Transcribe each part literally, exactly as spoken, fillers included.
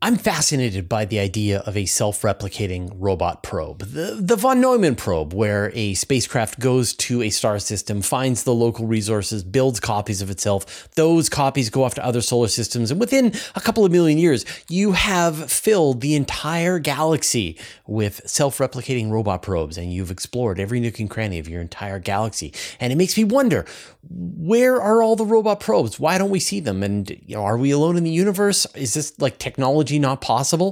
I'm fascinated by the idea of a self-replicating robot probe, the, the von Neumann probe, where a spacecraft goes to a star system, finds the local resources, builds copies of itself. Those copies go off to other solar systems, and within a couple of million years, you have filled the entire galaxy with self-replicating robot probes, and you've explored every nook and cranny of your entire galaxy. And it makes me wonder, where are all the robot probes? Why don't we see them? And you know, are we alone in the universe? Is this like technology not possible?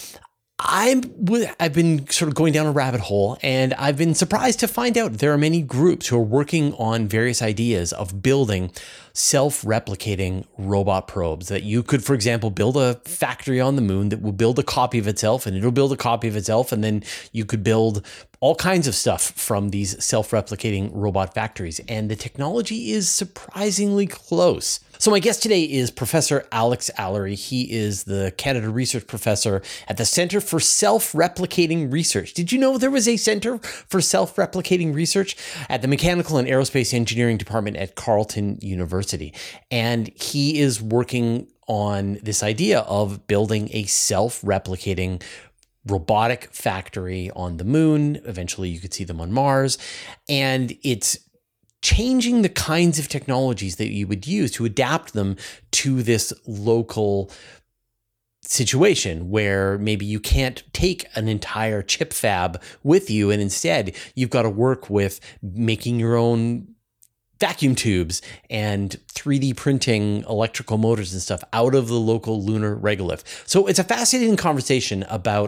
I'm, I've been sort of going down a rabbit hole, and I've been surprised to find out there are many groups who are working on various ideas of building self-replicating robot probes that you could, for example, build a factory on the moon that will build a copy of itself, and it'll build a copy of itself, and then you could build all kinds of stuff from these self-replicating robot factories. And the technology is surprisingly close. So my guest today is Professor Alex Allery. He is the Canada Research Professor at the Centre for Self-Replicating Research. Did you know there was a Centre for Self-Replicating Research at the Mechanical and Aerospace Engineering Department at Carleton University? And he is working on this idea of building a self-replicating robotic factory on the moon. Eventually you could see them on Mars. And it's changing the kinds of technologies that you would use to adapt them to this local situation where maybe you can't take an entire chip fab with you, and instead you've got to work with making your own vacuum tubes and three D printing electrical motors and stuff out of the local lunar regolith. So it's a fascinating conversation about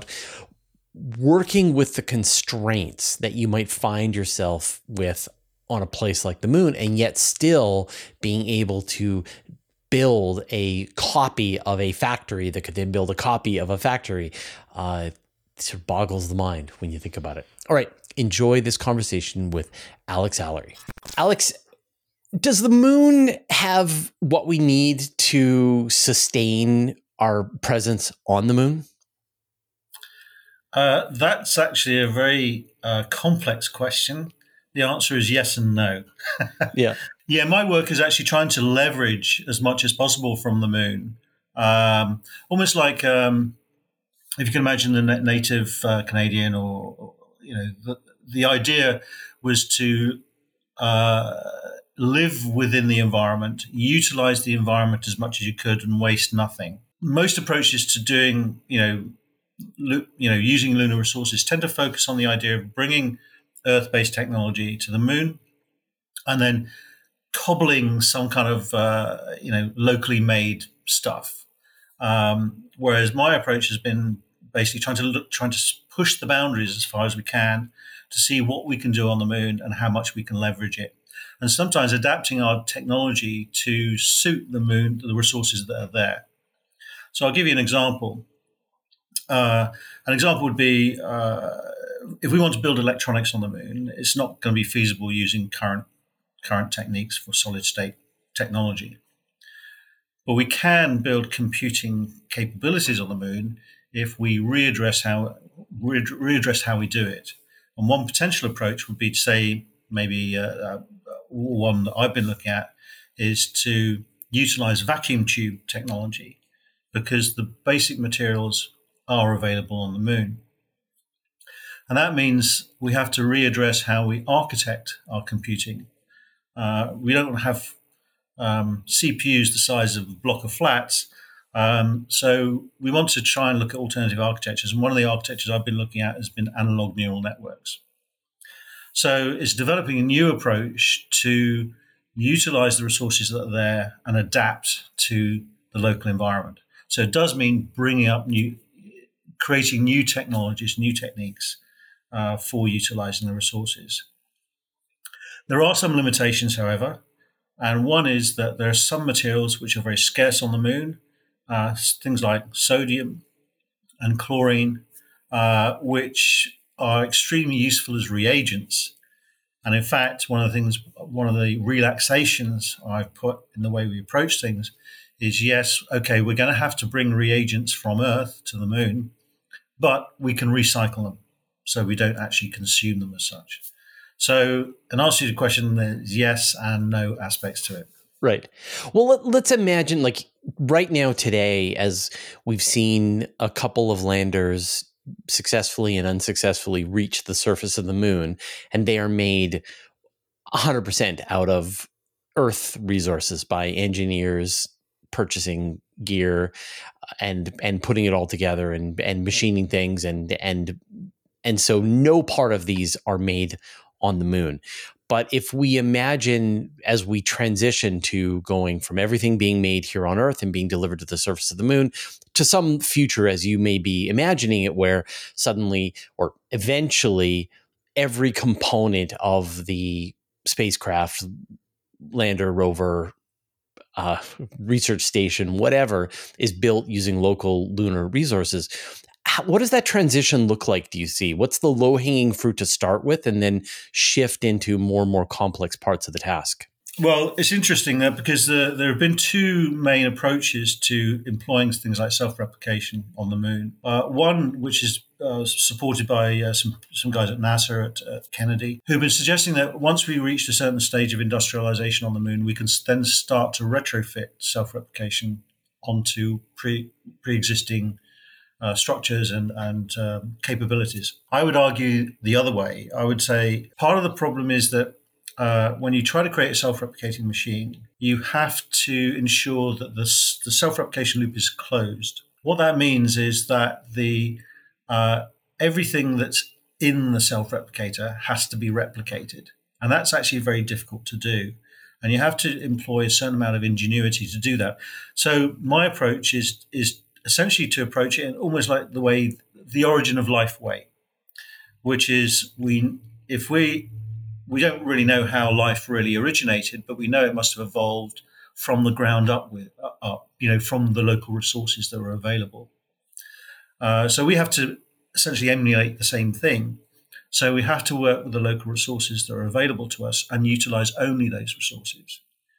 working with the constraints that you might find yourself with on a place like the moon, and yet still being able to build a copy of a factory that could then build a copy of a factory. Uh, it sort of boggles the mind when you think about it. All right, enjoy this conversation with Alex Allery. Alex, does the moon have what we need to sustain our presence on the moon? Uh, that's actually a very uh, complex question. The answer is yes and no. Yeah. Yeah, my work is actually trying to leverage as much as possible from the moon. Um, almost like um, if you can imagine the native uh, Canadian, or, or you know, the, the idea was to uh, live within the environment, utilize the environment as much as you could, and waste nothing. Most approaches to doing, you know, lo- you know, using lunar resources tend to focus on the idea of bringing Earth-based technology to the moon, and then cobbling some kind of uh, you know locally made stuff. Um, whereas my approach has been basically trying to look, trying to push the boundaries as far as we can to see what we can do on the moon and how much we can leverage it, and sometimes adapting our technology to suit the moon, the resources that are there. So I'll give you an example. Uh, an example would be. Uh, If we want to build electronics on the moon, it's not going to be feasible using current current techniques for solid state technology. But we can build computing capabilities on the moon if we readdress how readdress how we do it. And one potential approach would be to say, maybe uh, uh, one that I've been looking at is to utilize vacuum tube technology, because the basic materials are available on the moon. And that means we have to readdress how we architect our computing. Uh, we don't have um, C P Us the size of a block of flats. Um, so we want to try and look at alternative architectures. And one of the architectures I've been looking at has been analog neural networks. So it's developing a new approach to utilize the resources that are there and adapt to the local environment. So it does mean bringing up new, creating new technologies, new techniques uh, for utilizing the resources. There are some limitations, however, and one is that there are some materials which are very scarce on the moon, uh, things like sodium and chlorine, uh, which are extremely useful as reagents. And in fact, one of the things, one of the relaxations I've put in the way we approach things is, yes, okay, we're going to have to bring reagents from Earth to the moon, but we can recycle them, so we don't actually consume them as such. So an answer to the question is yes and no aspects to it. Right. Well, let, let's imagine like right now today, as we've seen a couple of landers successfully and unsuccessfully reach the surface of the moon, and they are made one hundred percent out of Earth resources by engineers purchasing gear and and putting it all together and and machining things and and and so no part of these are made on the moon. But if we imagine as we transition to going from everything being made here on Earth and being delivered to the surface of the moon to some future as you may be imagining it, where suddenly or eventually every component of the spacecraft, lander, rover, uh, research station, whatever, is built using local lunar resources. How, what does that transition look like, do you see? What's the low-hanging fruit to start with and then shift into more and more complex parts of the task? Well, it's interesting that because the, there have been two main approaches to employing things like self-replication on the moon. Uh, one, which is uh, supported by uh, some, some guys at NASA, at, at Kennedy, who've been suggesting that once we reach a certain stage of industrialization on the moon, we can then start to retrofit self-replication onto pre, pre-existing Uh, structures and, and um, capabilities. I would argue the other way. I would say part of the problem is that uh, when you try to create a self-replicating machine, you have to ensure that the, the self-replication loop is closed. What that means is that the uh, everything that's in the self-replicator has to be replicated. And that's actually very difficult to do. And you have to employ a certain amount of ingenuity to do that. So my approach is is essentially to approach it in almost like the way, the origin of life way, which is we, if we, we don't really know how life really originated, but we know it must have evolved from the ground up with up, you know, from the local resources that were available. Uh, so we have to essentially emulate the same thing. So we have to work with the local resources that are available to us and utilize only those resources.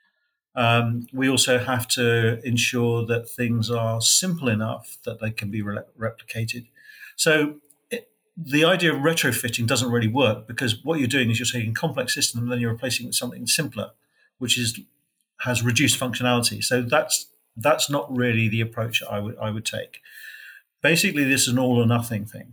Um, we also have to ensure that things are simple enough that they can be re- replicated. So it, the idea of retrofitting doesn't really work because what you're doing is you're taking a complex system and then you're replacing it with something simpler, which is has reduced functionality. So that's that's not really the approach I would I would take. Basically, this is an all or nothing thing.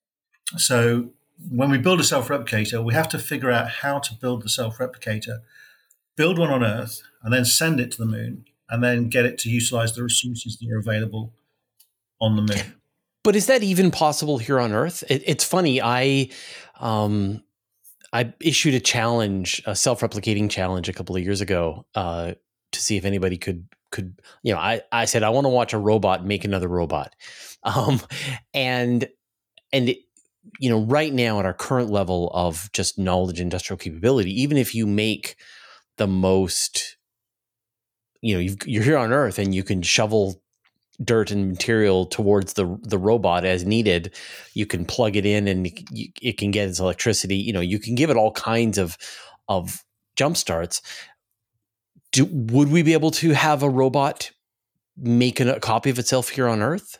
So when we build a self-replicator, we have to figure out how to build the self-replicator, build one on Earth, and then send it to the moon, and then get it to utilize the resources that are available on the moon. But is that even possible here on Earth? It, it's funny. I um, I issued a challenge, a self-replicating challenge, a couple of years ago uh, to see if anybody could could. You know, I I said I want to watch a robot make another robot, um, and and. It, you know, right now at our current level of just knowledge, industrial capability, even if you make the most, you know, you've, you're here on Earth and you can shovel dirt and material towards the the robot as needed. You can plug it in and it, it can get its electricity. You know, you can give it all kinds of of jump starts. Do, would we be able to have a robot make a copy of itself here on Earth?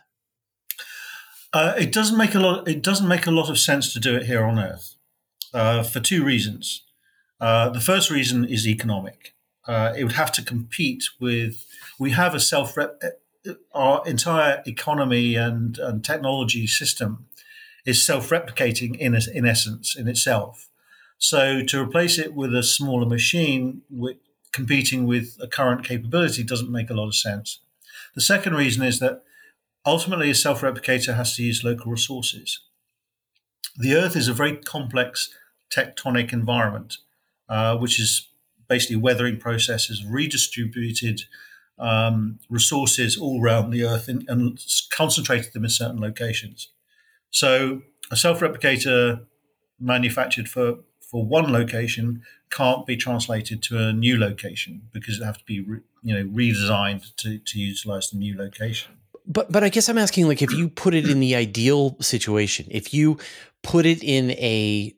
Uh, it doesn't make a lot. It doesn't make a lot of sense to do it here on Earth uh, for two reasons. Uh, the first reason is economic. Uh, it would have to compete with. We have a self. Our entire economy and, and technology system is self-replicating in in essence in itself. So to replace it with a smaller machine with, competing with a current capability doesn't make a lot of sense. The second reason is that ultimately, a self-replicator has to use local resources. The Earth is a very complex tectonic environment, uh, which is basically weathering processes, redistributed um, resources all around the Earth and, and concentrated them in certain locations. So a self-replicator manufactured for, for one location can't be translated to a new location because it has to be re, you know, redesigned to, to utilize the new location. But but I guess I'm asking, like, if you put it in the ideal situation, if you put it in a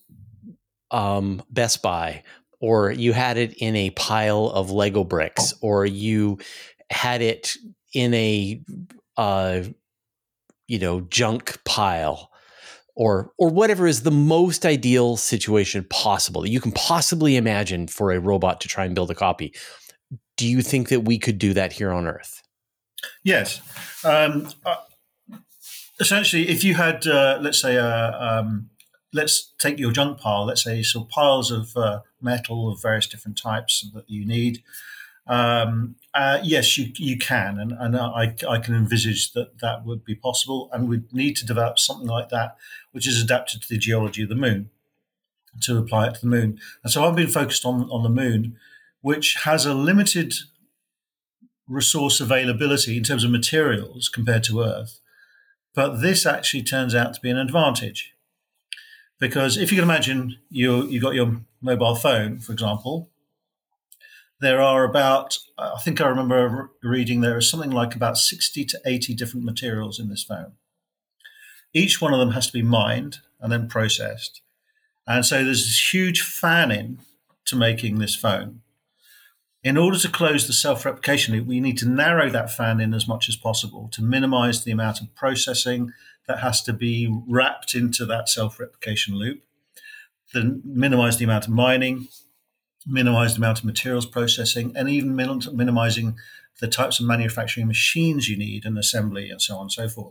um, Best Buy, or you had it in a pile of Lego bricks, or you had it in a uh, you know junk pile, or or whatever is the most ideal situation possible that you can possibly imagine for a robot to try and build a copy. Do you think that we could do that here on Earth? Yes. Um, uh, essentially, if you had, uh, let's say, uh, um, let's take your junk pile, let's say, so piles of uh, metal of various different types that you need. Um, uh, yes, you you can, and, and I, I can envisage that that would be possible, and we'd need to develop something like that, which is adapted to the geology of the moon, to apply it to the moon. And so I've been focused on on the moon, which has a limited resource availability in terms of materials compared to Earth, but this actually turns out to be an advantage, because if you can imagine you you got your mobile phone, for example. There are about, I think I remember reading there is something like about sixty to eighty different materials in this phone. Each one of them has to be mined and then processed. And so there's this huge fan-in to making this phone. In order to close the self-replication loop, we need to narrow that fan-in as much as possible to minimize the amount of processing that has to be wrapped into that self-replication loop, then minimize the amount of mining, minimize the amount of materials processing, and even min- minimizing the types of manufacturing machines you need and assembly and so on and so forth.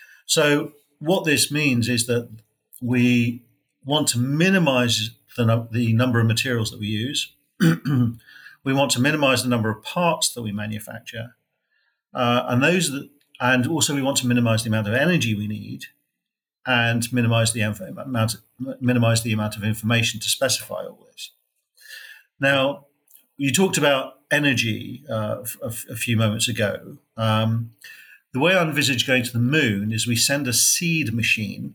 So what this means is that we want to minimize the, no- the number of materials that we use. We want to minimize the number of parts that we manufacture. Uh, and those that, and also we want to minimize the amount of energy we need and minimize the amount, minimize the amount of information to specify all this. Now, you talked about energy uh, a, a few moments ago. Um, the way I envisage going to the moon is we send a seed machine,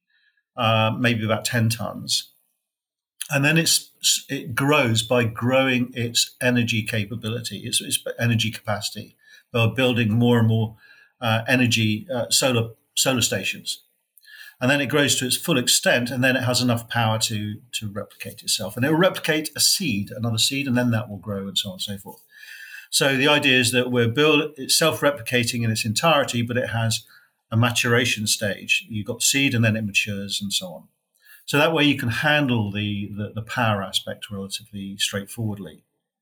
uh, maybe about ten tons, and then it's, it grows by growing its energy capability, its, its energy capacity, by building more and more uh, energy uh, solar solar stations. And then it grows to its full extent, and then it has enough power to, to replicate itself. And it will replicate a seed, another seed, and then that will grow, and so on and so forth. So the idea is that we're build, it's self-replicating in its entirety, but it has a maturation stage. You've got seed, and then it matures, and so on. So that way you can handle the, the, the power aspect relatively straightforwardly.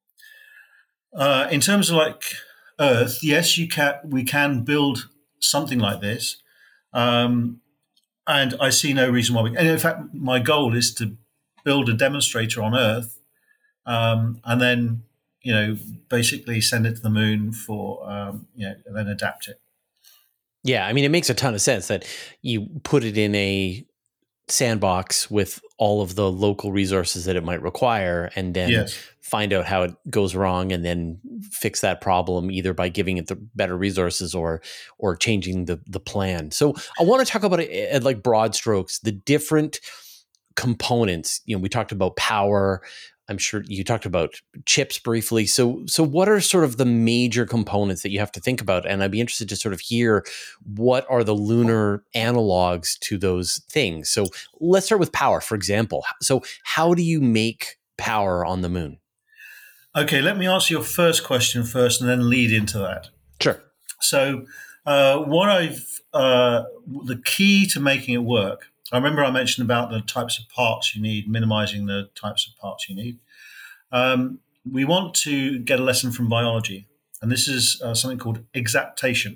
Uh, in terms of like Earth, yes, you can. We can build something like this. Um, And I see no reason why we. And in fact, my goal is to build a demonstrator on Earth, um, and then you know basically send it to the moon for um, you know, and then adapt it. Yeah, I mean, it makes a ton of sense that you put it in a sandbox with all of the local resources that it might require, and then Yes. find out how it goes wrong, and then fix that problem either by giving it the better resources or or changing the the plan. So I want to talk about it at like broad strokes, the different components. You know, we talked about power. I'm sure you talked about chips briefly. So, so what are sort of the major components that you have to think about? And I'd be interested to sort of hear what are the lunar analogs to those things. So let's start with power, for example. So how do you make power on the moon? Okay, let me answer your first question first and then lead into that. Sure. So, uh, what I've, uh, the key to making it work, I remember I mentioned about the types of parts you need, minimizing the types of parts you need. Um, we want to get a lesson from biology, and this is uh, something called exaptation.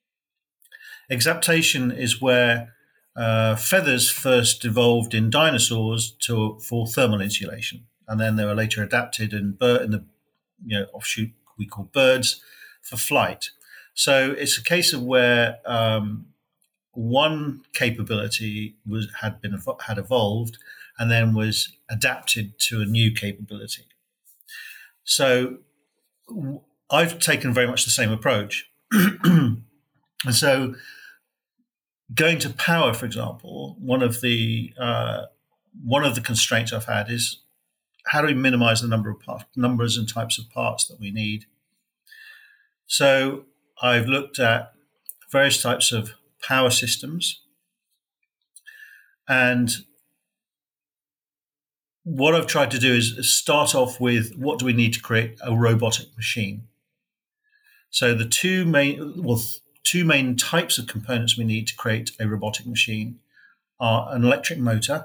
Exaptation is where uh, feathers first evolved in dinosaurs to for thermal insulation, and then they were later adapted in, bird, in the you know offshoot we call birds for flight. So it's a case of where um, one capability was had been had evolved and then was adapted to a new capability. So I've taken very much the same approach. And so going to power, for example, one of the uh, one of the constraints I've had is how do we minimize the number of part, numbers and types of parts that we need? So I've looked at various types of power systems, and what I've tried to do is start off with what do we need to create a robotic machine. So the two main, well, two main types of components we need to create a robotic machine are an electric motor,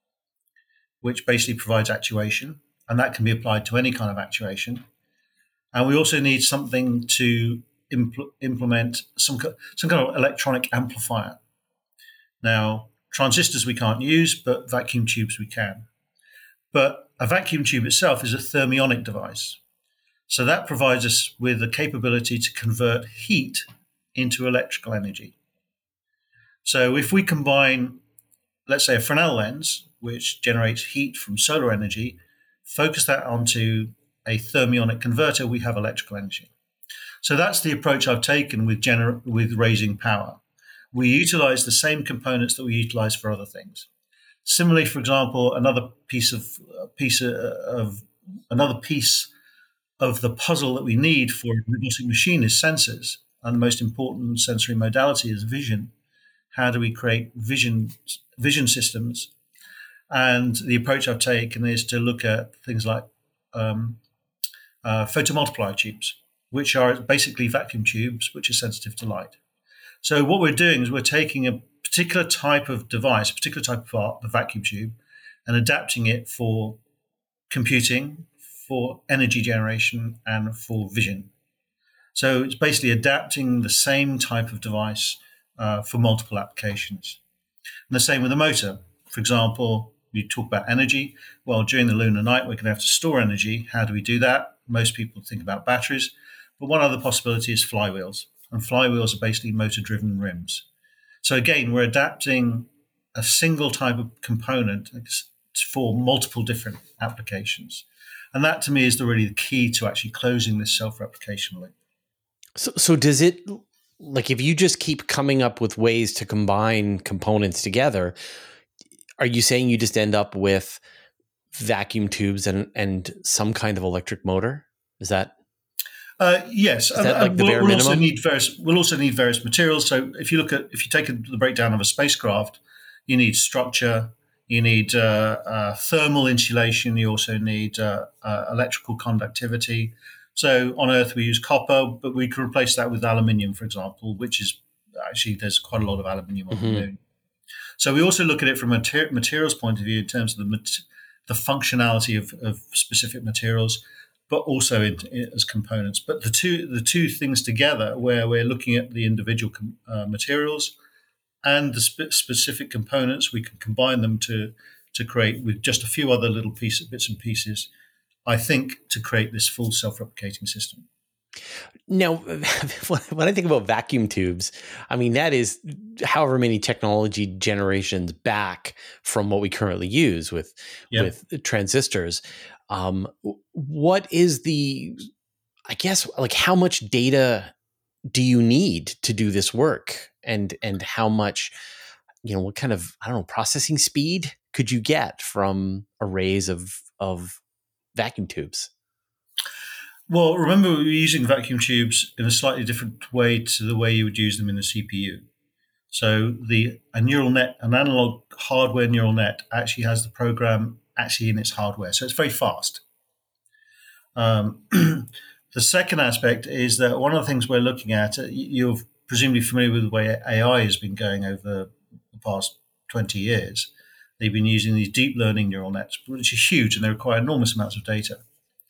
which basically provides actuation, and that can be applied to any kind of actuation. And we also need something to impl- implement some, some kind of electronic amplifier. Now, transistors we can't use, but vacuum tubes we can. But a vacuum tube itself is a thermionic device. So that provides us with the capability to convert heat into electrical energy. So if we combine, let's say, a Fresnel lens, which generates heat from solar energy, focus that onto a thermionic converter, we have electrical energy. So that's the approach I've taken with gener- with raising power. We utilize the same components that we utilize for other things. Similarly, for example, another piece of piece of, of another piece of the puzzle that we need for a robotic machine is sensors, and the most important sensory modality is vision. How do we create vision vision systems? And the approach I've taken is to look at things like um, uh, photomultiplier tubes, which are basically vacuum tubes which are sensitive to light. So what we're doing is we're taking a particular type of device, a particular type of art, the vacuum tube, and adapting it for computing, for energy generation, and for vision. So it's basically adapting the same type of device uh, for multiple applications. And the same with a motor. For example, you talk about energy. Well, during the lunar night, we're going to have to store energy. How do we do that? Most people think about batteries. But one other possibility is flywheels. And flywheels are basically motor-driven rims. So again, we're adapting a single type of component for multiple different applications. And that, to me, is the really the key to actually closing this self-replication loop. So, so does it, like, if you just keep coming up with ways to combine components together, are you saying you just end up with vacuum tubes and, and some kind of electric motor? Is that? Uh, yes, Is that like the we'll, bare we'll also minimum? need various. We'll also need various materials. So if you look at, if you take the breakdown of a spacecraft, you need structure, you need uh, uh, thermal insulation, you also need uh, uh, electrical conductivity. So on Earth we use copper, but we can replace that with aluminium, for example, which is actually there's quite a lot of aluminium on mm-hmm. the moon. So we also look at it from a ter- materials point of view in terms of the mat- the functionality of, of specific materials, but also in, in, as components. But the two the two things together, where we're looking at the individual com- uh, materials and the spe- specific components, we can combine them to to create with just a few other little pieces, bits and pieces, I think, to create this full self-replicating system. Now, when I think about vacuum tubes, I mean, that is however many technology generations back from what we currently use with, yep. with transistors. Um, what is the, I guess, like how much data do you need to do this work? And, and how much, you know, what kind of, I don't know, processing speed could you get from arrays of, of vacuum tubes? Well, remember, we were using vacuum tubes in a slightly different way to the way you would use them in the C P U. So the a neural net, an analog hardware neural net, actually has the program actually in its hardware. So it's very fast. Um, the second aspect is that one of the things we're looking at, you're presumably familiar with the way A I has been going over the past twenty years. They've been using these deep learning neural nets, which are huge and they require enormous amounts of data.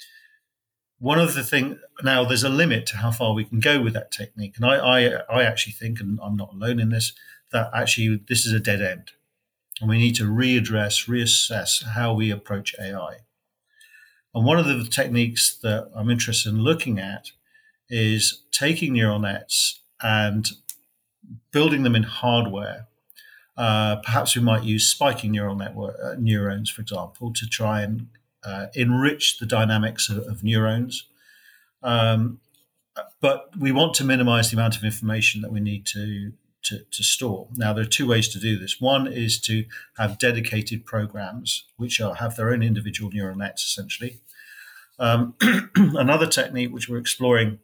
One of the things, now there's a limit to how far we can go with that technique. And I, I, I actually think, and I'm not alone in this, that actually this is a dead end. And we need to readdress, reassess how we approach A I. And one of the techniques that I'm interested in looking at is taking neural nets and building them in hardware. Uh, perhaps we might use spiking neural network uh, neurons, for example, to try and uh, enrich the dynamics of, of neurons. Um, but we want to minimize the amount of information that we need to, to, to store. Now, there are two ways to do this. One is to have dedicated programs, which are, have their own individual neural nets, essentially. Um, another technique which we're exploring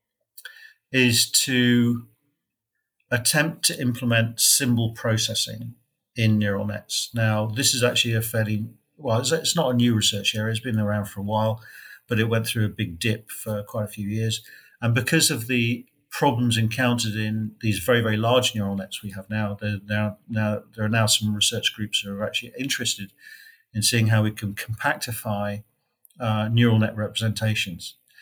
is to attempt to implement symbol processing in neural nets. Now, this is actually a fairly, well, it's, it's not a new research area. It's been around for a while, but it went through a big dip for quite a few years. And because of the problems encountered in these very, very large neural nets we have now, there, now, now, there are now some research groups who are actually interested in seeing how we can compactify uh, neural net representations.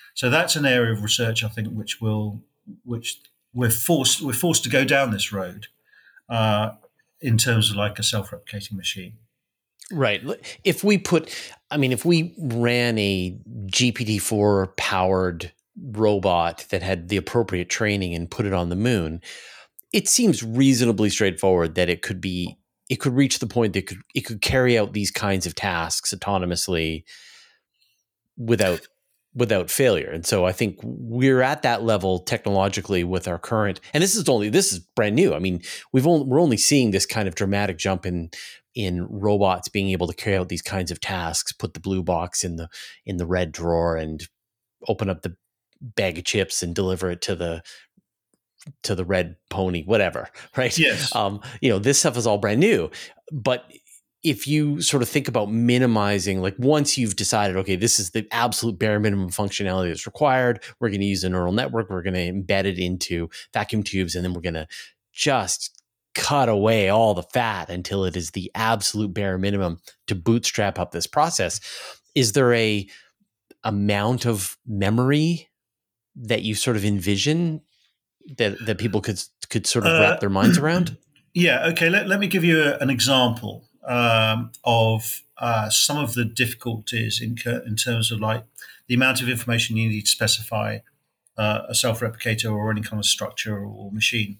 So that's an area of research I think which will which we're forced we're forced to go down this road uh, in terms of like a self-replicating machine. Right. If we put, I mean, if we ran a G P T four powered robot that had the appropriate training and put it on the moon, it seems reasonably straightforward that it could be, it could reach the point that it could, it could carry out these kinds of tasks autonomously without without failure. And so I think we're at that level technologically with our current, and this is only, this is brand new. I mean, we've only, we're only seeing this kind of dramatic jump in, in robots being able to carry out these kinds of tasks, put the blue box in the, in the red drawer and open up the bag of chips and deliver it to the, to the red pony, whatever. Right. Yes. Um, you know, this stuff is all brand new, but if you sort of think about minimizing, like once you've decided, okay, this is the absolute bare minimum functionality that's required, we're going to use a neural network, we're going to embed it into vacuum tubes, and then we're going to just cut away all the fat until it is the absolute bare minimum to bootstrap up this process. Is there a amount of memory that you sort of envision that, that people could, could sort of wrap Uh, their minds around? Yeah. Okay. Let, let me give you a, an example um, of uh, some of the difficulties in, in terms of like the amount of information you need to specify uh, a self-replicator or any kind of structure or machine.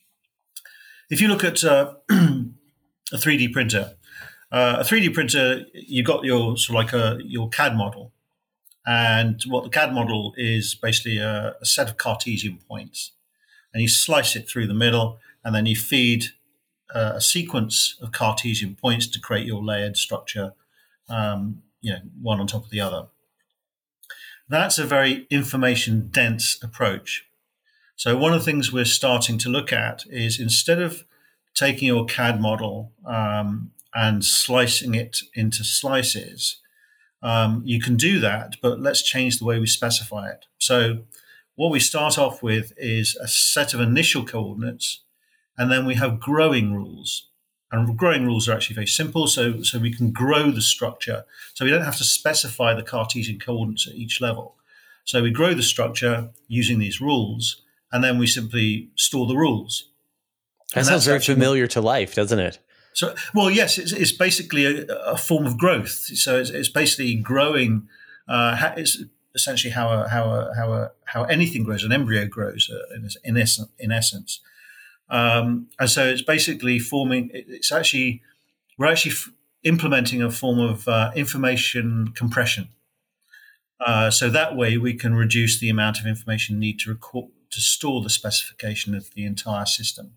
If you look at uh, a three D printer, uh, a three D printer, you got your sort of like a your C A D model, and what the C A D model is basically a, a set of Cartesian points, and you slice it through the middle, and then you feed a sequence of Cartesian points to create your layered structure, um, you know, one on top of the other. That's a very information dense approach. So one of the things we're starting to look at is instead of taking your C A D model um, and slicing it into slices, um, you can do that, but let's change the way we specify it. So what we start off with is a set of initial coordinates, and then we have growing rules. And growing rules are actually very simple, so, so we can grow the structure. So we don't have to specify the Cartesian coordinates at each level. So we grow the structure using these rules, and then we simply store the rules. That and sounds very actually, familiar to life, doesn't it? So, well, yes, it's, it's basically a, a form of growth. So it's, it's basically growing. Uh, it's essentially how a, how a, how a, how anything grows. An embryo grows uh, in, in, essence, in essence. Um, and so it's basically forming, it's actually, we're actually f- implementing a form of uh, information compression. Uh, so that way we can reduce the amount of information need to record, to store the specification of the entire system.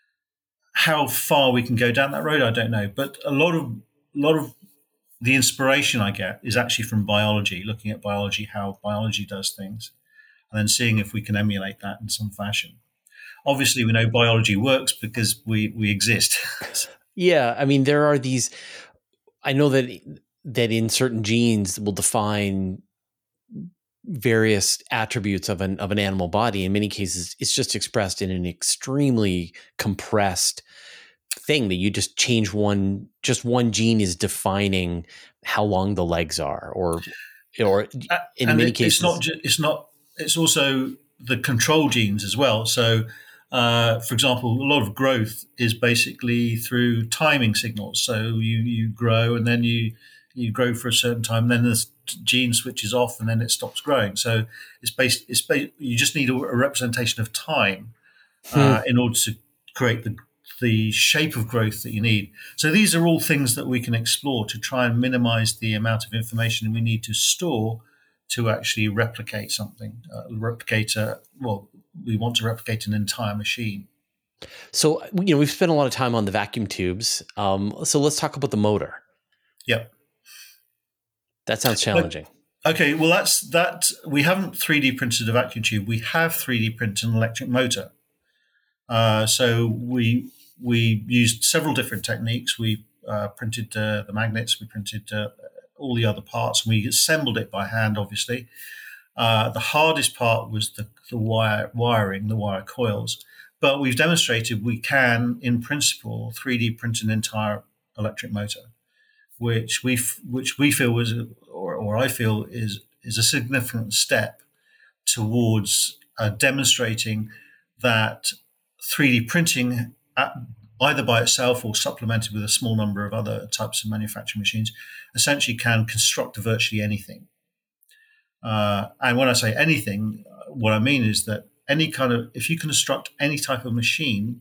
How far we can go down that road, I don't know. But a lot of, a lot of the inspiration I get is actually from biology, looking at biology, how biology does things, and then seeing if we can emulate that in some fashion. Obviously, we know biology works because we, we exist. Yeah. I mean, there are these, I know that, that in certain genes will define various attributes of an, of an animal body. In many cases, it's just expressed in an extremely compressed thing that you just change one, just one gene is defining how long the legs are, or, or in and many it, cases, it's not, ju- it's not, it's also the control genes as well. So, Uh, for example, a lot of growth is basically through timing signals. So you, you grow and then you you grow for a certain time, and then the gene switches off and then it stops growing. So it's based. It's based, you just need a, a representation of time uh, hmm. in order to create the the shape of growth that you need. So these are all things that we can explore to try and minimize the amount of information we need to store to actually replicate something. Uh, replicate a well. We want to replicate an entire machine. So, you know, we've spent a lot of time on the vacuum tubes. Um, so let's talk about the motor. Yep. That sounds challenging. Okay, well, that's that. We haven't three D printed a vacuum tube. We have three D printed an electric motor. Uh, so we we used several different techniques. We uh, printed uh, the magnets. We printed uh, all the other parts. And we assembled it by hand, obviously. Uh, the hardest part was the, the wire wiring, the wire coils. But we've demonstrated we can, in principle, three D print an entire electric motor, which we which we feel was, or, or I feel is is a significant step towards uh, demonstrating that three D printing, at, either by itself or supplemented with a small number of other types of manufacturing machines, essentially can construct virtually anything. Uh, and when I say anything, what I mean is that any kind of, if you construct any type of machine,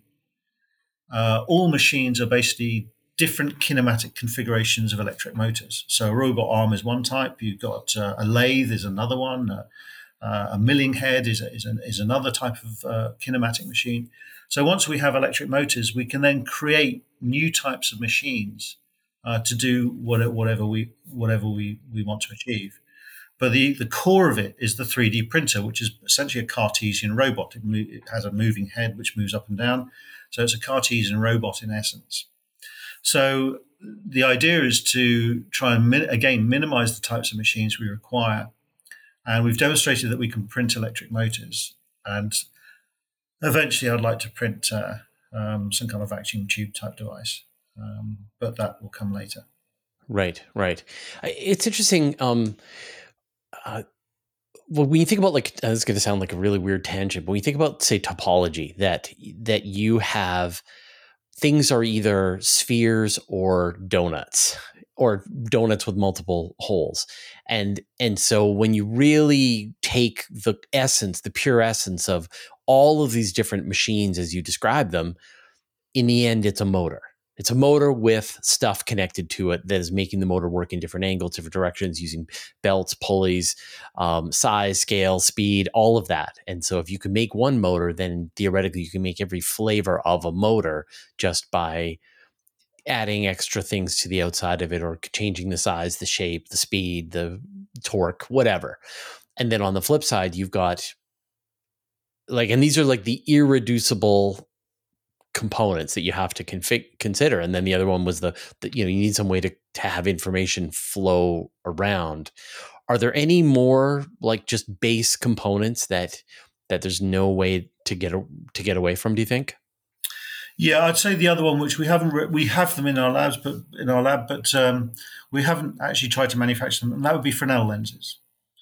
uh, all machines are basically different kinematic configurations of electric motors. So a robot arm is one type. You've got uh, a lathe is another one. Uh, uh, a milling head is a, is, an, is another type of uh, kinematic machine. So once we have electric motors, we can then create new types of machines uh, to do what, whatever we whatever we, we want to achieve. But the, the core of it is the three D printer, which is essentially a Cartesian robot. It, mo- it has a moving head which moves up and down. So it's a Cartesian robot in essence. So the idea is to try and, min- again, minimize the types of machines we require. And we've demonstrated that we can print electric motors. And eventually I'd like to print uh, um, some kind of vacuum tube type device. Um, but that will come later. Right, right. It's interesting. Um, uh, well, when you think about, like, uh, this is going to sound like a really weird tangent, but when you think about, say, topology, that that you have things are either spheres or donuts, or donuts with multiple holes. And and so when you really take the essence, the pure essence of all of these different machines as you describe them, in the end, it's a motor. It's a motor with stuff connected to it that is making the motor work in different angles, different directions, using belts, pulleys, um, size, scale, speed, all of that. And so if you can make one motor, then theoretically you can make every flavor of a motor just by adding extra things to the outside of it, or changing the size, the shape, the speed, the torque, whatever. And then on the flip side, you've got like, and these are like the irreducible components that you have to config- consider. And then the other one was the, the, you know, you need some way to, to have information flow around. Are there any more like just base components that, that there's no way to get, a, to get away from, do you think? Yeah, I'd say the other one, which we haven't, re- we have them in our labs, but in our lab, but um, we haven't actually tried to manufacture them, and that would be Fresnel lenses.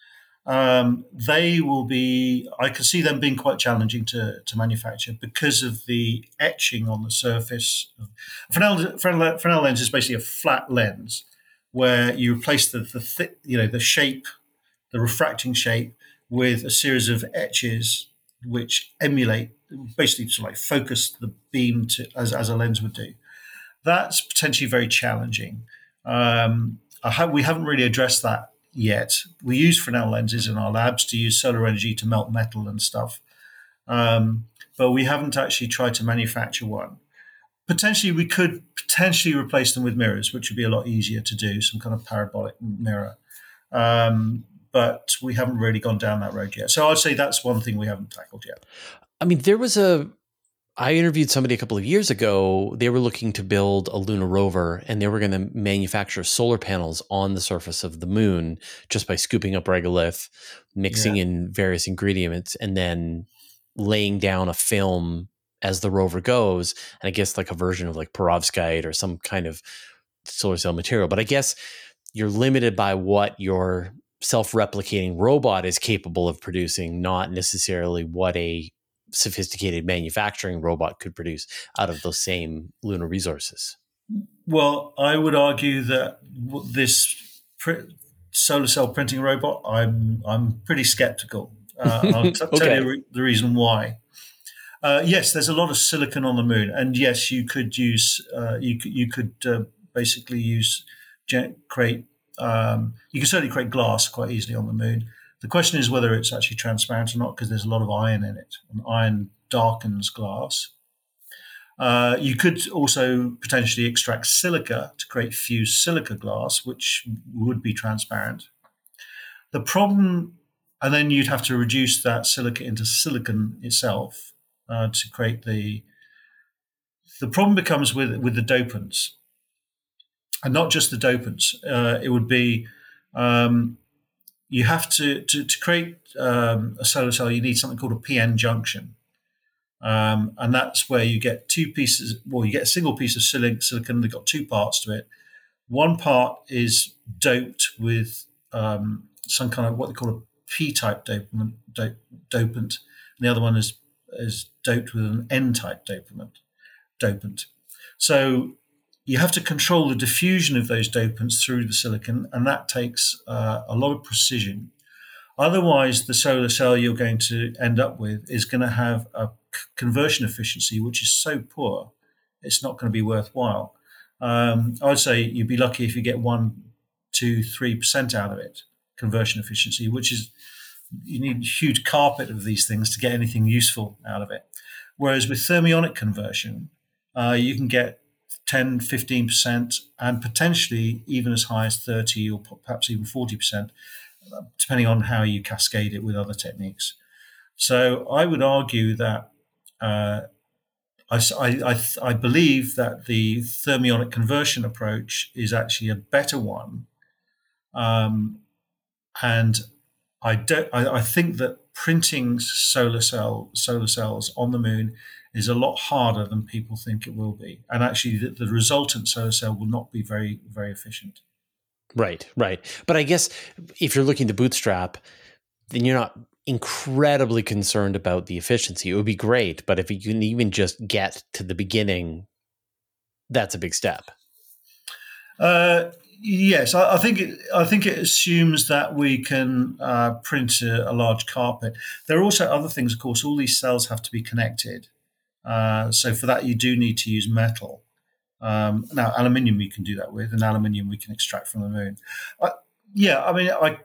Um, they will be, I can see them being quite challenging to, to manufacture because of the etching on the surface. Fresnel, Fresnel, Fresnel lens is basically a flat lens where you replace the, the thick, you know, the shape, the refracting shape, with a series of etches which emulate, basically to like focus the beam to, as, as a lens would do. That's potentially very challenging. Um, I ha- we haven't really addressed that yet. We use Fresnel lenses in our labs to use solar energy to melt metal and stuff. Um, but we haven't actually tried to manufacture one. Potentially, we could potentially replace them with mirrors, which would be a lot easier to do, some kind of parabolic mirror. Um, but we haven't really gone down that road yet. So I'd say that's one thing we haven't tackled yet. I mean, there was a, I interviewed somebody a couple of years ago. They were looking to build a lunar rover, and they were going to manufacture solar panels on the surface of the moon just by scooping up regolith, mixing yeah. in various ingredients, and then laying down a film as the rover goes. And I guess like a version of like perovskite or some kind of solar cell material. But I guess you're limited by what your self-replicating robot is capable of producing, not necessarily what a sophisticated manufacturing robot could produce out of those same lunar resources. Well, I would argue that this pr- solar cell printing robot, I'm I'm pretty skeptical. Uh, I'll t- okay. tell you re- the reason why. Uh, yes, there's a lot of silicon on the moon, and yes, you could use uh, you could you could uh, basically use create um, you can certainly create glass quite easily on the moon. The question is whether it's actually transparent or not, because there's a lot of iron in it, and iron darkens glass. Uh, you could also potentially extract silica to create fused silica glass, which would be transparent. The problem, and then you'd have to reduce that silica into silicon itself uh, to create the. The problem becomes with with the dopants, and not just the dopants. Uh, it would be um, you have to to, to create um, a solar cell. You need something called a P N junction. Um, and that's where you get two pieces, well, you get a single piece of sil- silicon, they've got two parts to it. One part is doped with um, some kind of what they call a P-type dopant, dope, dopant, and the other one is is doped with an N-type dopant. Dopant. So you have to control the diffusion of those dopants through the silicon, and that takes uh, a lot of precision. Otherwise, the solar cell you're going to end up with is going to have a conversion efficiency which is so poor, it's not going to be worthwhile. Um, I would say you'd be lucky if you get one, two, three percent out of it, conversion efficiency, which is, you need a huge carpet of these things to get anything useful out of it. Whereas with thermionic conversion, uh, you can get ten, fifteen percent and potentially even as high as thirty or perhaps even forty percent, depending on how you cascade it with other techniques. So I would argue that uh, I, I, I believe that the thermionic conversion approach is actually a better one. Um, and I don't. I, I think that printing solar cell solar cells on the moon is a lot harder than people think it will be, and actually, the, the resultant solar cell will not be very very efficient. Right, right. But I guess if you're looking to bootstrap, then you're not incredibly concerned about the efficiency. It would be great, but if you can even just get to the beginning, that's a big step. Uh, yes, I, I think it, I think it assumes that we can uh, print a, a large carpet. There are also other things, of course. All these cells have to be connected, uh, so for that you do need to use metal. Um, now, aluminium we can do that with, and aluminium we can extract from the moon. Uh, yeah, I mean, I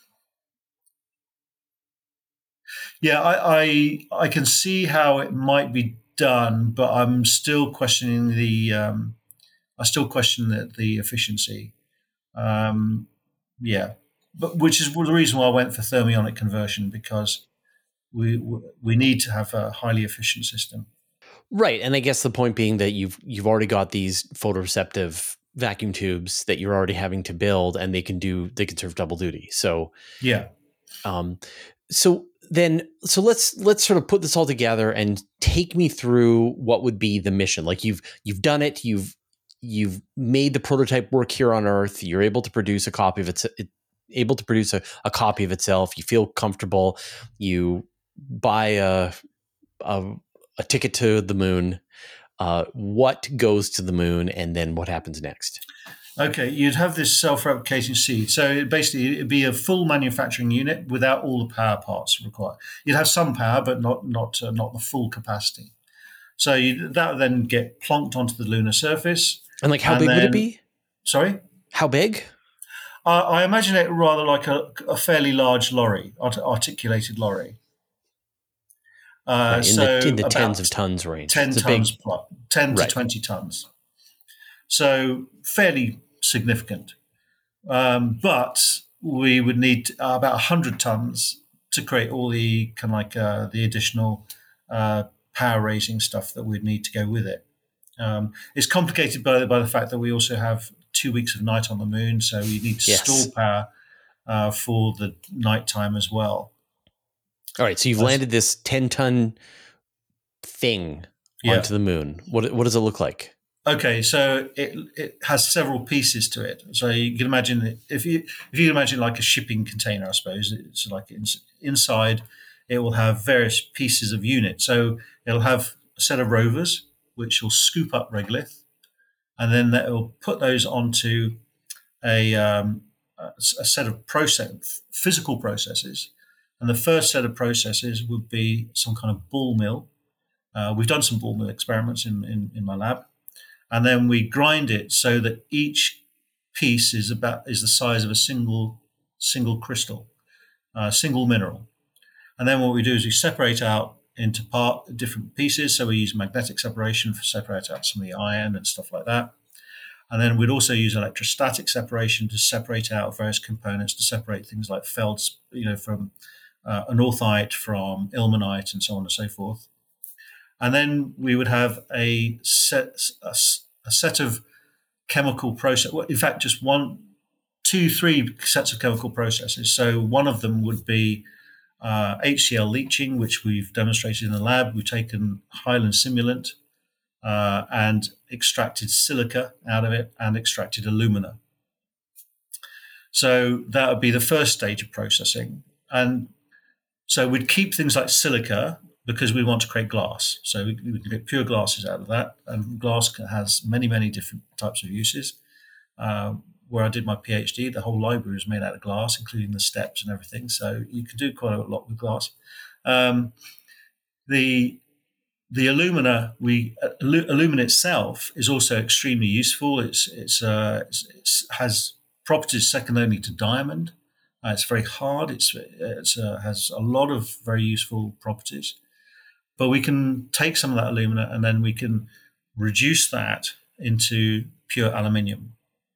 yeah, I, I I can see how it might be done, but I'm still questioning the um, I still question the, the efficiency. Um, yeah, but which is the reason why I went for thermionic conversion, because we we need to have a highly efficient system. Right, and I guess the point being that you've you've already got these photoreceptive vacuum tubes that you're already having to build, and they can do they can serve double duty. So yeah, um, so then so let's let's sort of put this all together and take me through what would be the mission. Like you've you've done it, you've you've made the prototype work here on Earth. You're able to produce a copy of it, able to produce a, a copy of itself. You feel comfortable. You buy a a a ticket to the moon. Uh, what goes to the moon, and then what happens next? Okay, you'd have this self-replicating seed. So basically, it'd be a full manufacturing unit without all the power parts required. You'd have some power, but not not uh, not the full capacity. So you, that would then get plonked onto the lunar surface. And like, how and big then, would it be? Sorry, how big? I, I imagine it rather like a, a fairly large lorry, art- articulated lorry. Uh, right, in so the, in the tens of tons range. ten it's tons, big, plus, ten right. to twenty tons. So fairly significant. Um, but we would need uh, about one hundred tons to create all the kind of like uh, the additional uh, power raising stuff that we'd need to go with it. Um, it's complicated by, by the fact that we also have two weeks of night on the moon, so we need to yes. store power uh, for the nighttime as well. All right, so you've landed this ten-ton thing yeah. onto the moon. What what does it look like? Okay, so it it has several pieces to it. So you can imagine if you if you imagine like a shipping container, I suppose it's like inside it will have various pieces of unit. So it'll have a set of rovers which will scoop up regolith, and then that will put those onto a um, a set of process physical processes. And the first set of processes would be some kind of ball mill. Uh, we've done some ball mill experiments in, in, in my lab. And then we grind it so that each piece is about is the size of a single single crystal, uh, single mineral. And then what we do is we separate out into part different pieces. So we use magnetic separation to separate out some of the iron and stuff like that. And then we'd also use electrostatic separation to separate out various components, to separate things like felds, you know, from uh, anorthite, from ilmenite, and so on and so forth. And then we would have a set a, a set of chemical process. Well, in fact, just one, two, three sets of chemical processes. So one of them would be uh, H C l leaching, which we've demonstrated in the lab. We've taken hyaline simulant uh, and extracted silica out of it and extracted alumina. So that would be the first stage of processing. and so we'd keep things like silica because we want to create glass. So we, we can get pure glasses out of that, and glass has many, many different types of uses. Um, where I did my PhD, the whole library was made out of glass, including the steps and everything. So you can do quite a lot with glass. Um, the the alumina, we alumina itself is also extremely useful. It's it's, uh, it's, it's has properties second only to diamond. Uh, it's very hard. It's it's uh, has a lot of very useful properties. But we can take some of that alumina and then we can reduce that into pure aluminium.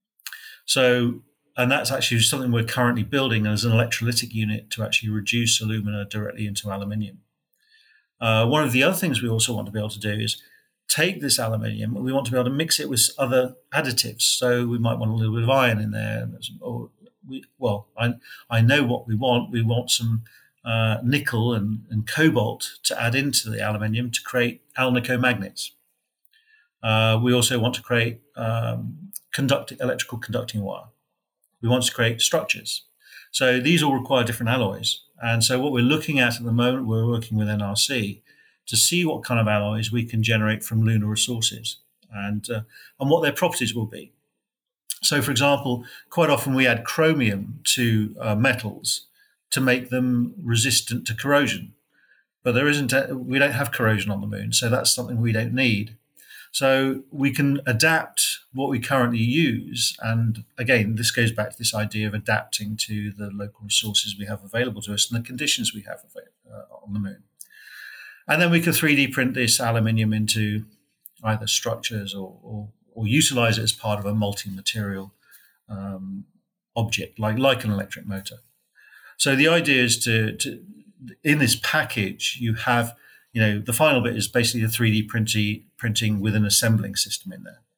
So, and that's actually something we're currently building as an electrolytic unit to actually reduce alumina directly into aluminium. Uh, one of the other things we also want to be able to do is take this aluminium and we want to be able to mix it with other additives. So we might want a little bit of iron in there. Or we, well, I, I know what we want. We want some uh, nickel and, and cobalt to add into the aluminium to create alnicomagnets. Uh, we also want to create um, conduct, electrical conducting wire. We want to create structures. So these all require different alloys. And so what we're looking at at the moment, we're working with N R C to see what kind of alloys we can generate from lunar resources and, uh, and what their properties will be. So, for example, quite often we add chromium to uh, metals to make them resistant to corrosion. But there isn't a, we don't have corrosion on the moon, so that's something we don't need. So we can adapt what we currently use. And again, this goes back to this idea of adapting to the local resources we have available to us and the conditions we have uh, on the moon. And then we can three D print this aluminium into either structures or, or, or utilize it as part of a multi-material um, object, like, like an electric motor. So the idea is to, to, in this package, you have, you know, the final bit is basically the three D printing, printing with an assembling system in there.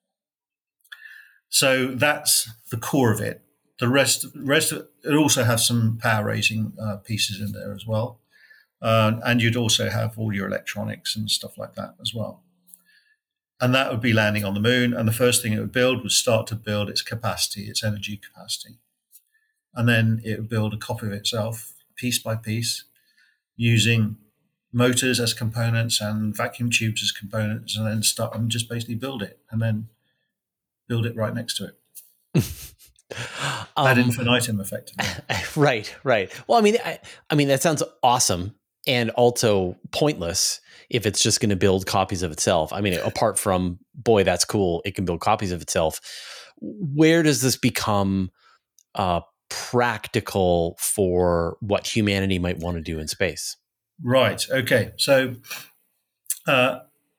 So that's the core of it. The rest, rest of it, it also has some power raising uh, pieces in there as well. Uh, and you'd also have all your electronics and stuff like that as well. And that would be landing on the moon. And the first thing it would build would start to build its capacity, its energy capacity. And then it would build a copy of itself piece by piece using motors as components and vacuum tubes as components, and then start and just basically build it and then build it right next to it. um, Ad infinitum, effectively. Right, right. Well, I mean, I, I mean, that sounds awesome and also pointless if it's just going to build copies of itself. I mean, apart from, boy, that's cool, it can build copies of itself. Where does this become uh, practical for what humanity might want to do in space? Right. Okay. So, uh,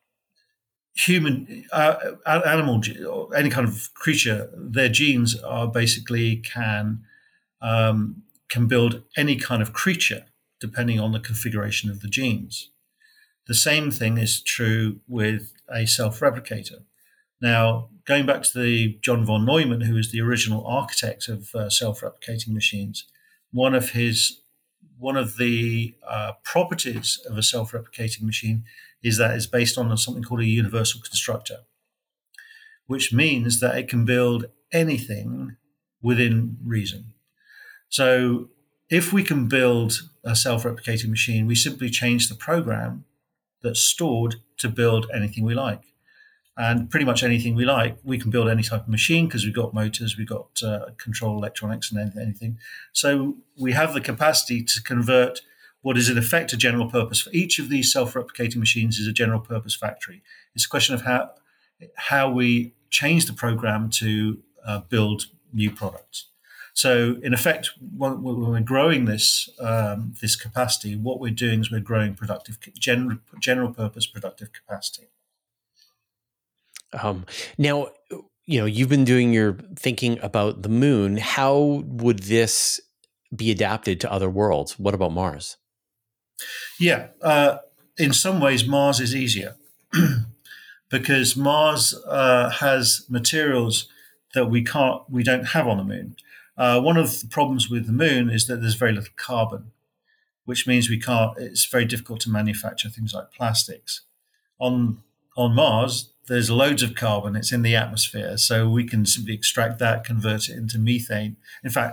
human, uh, animal, or any kind of creature, their genes are basically can um, can build any kind of creature depending on the configuration of the genes. The same thing is true with a self-replicator. Now, going back to the John von Neumann, who was the original architect of uh, self-replicating machines, one of his One of the uh, properties of a self-replicating machine is that it's based on something called a universal constructor, which means that it can build anything within reason. So if we can build a self-replicating machine, we simply change the program that's stored to build anything we like. And pretty much anything we like, we can build any type of machine because we've got motors, we've got uh, control electronics and anything. So we have the capacity to convert what is in effect a general purpose. For each of these self-replicating machines is a general purpose factory. It's a question of how how we change the program to uh, build new products. So in effect, when, when we're growing this um, this capacity, what we're doing is we're growing productive general general purpose productive capacity. Um, now, you know, you've been doing your thinking about the moon. How would this be adapted to other worlds? What about Mars? Yeah, uh, in some ways, Mars is easier because Mars uh, has materials that we can't, we don't have on the moon. Uh, one of the problems with the moon is that there's very little carbon, which means we can't. It's very difficult to manufacture things like plastics. On on Mars, there's loads of carbon. It's in the atmosphere. So we can simply extract that, convert it into methane. In fact,